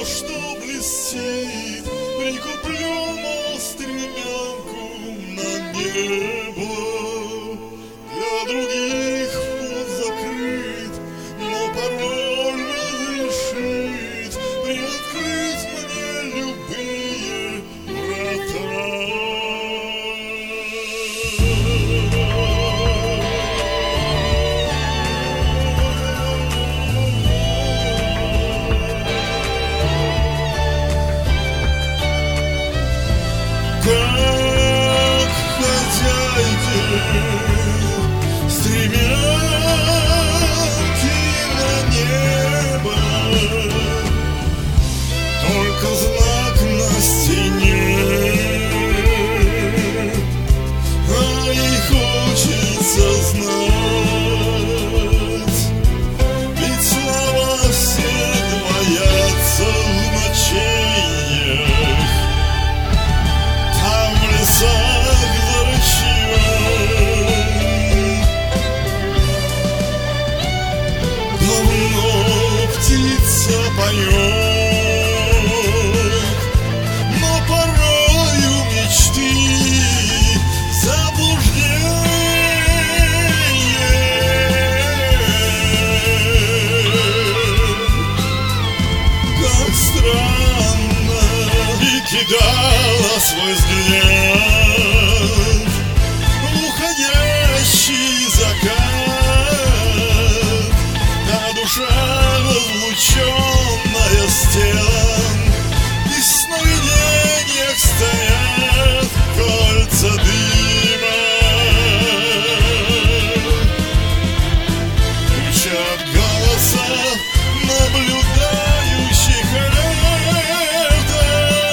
что блестит, прикуплю, мол, стремянку на небо. Для других вход закрыт, но пароль разрешит приоткрыть мне любые врата. Как хозяйки стремянки на небо, только знак на стене, а ей хочется знать, ведь слова все двоятся в ночей. Давно птица поет, но порою мечты заблуждение. Как странно, и кидала свой взгляд в уходящий закат, а душа разлученная с телом, и в сновидениях стоят кольца дыма. Звучат голоса наблюдающих это.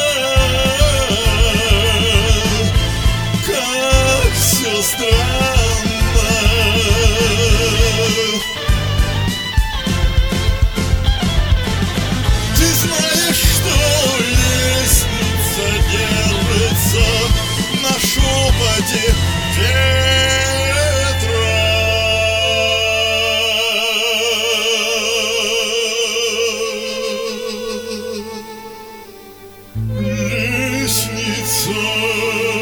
Как все странно. Ты знаешь, что лестница держится на шепоте ветра. Лестница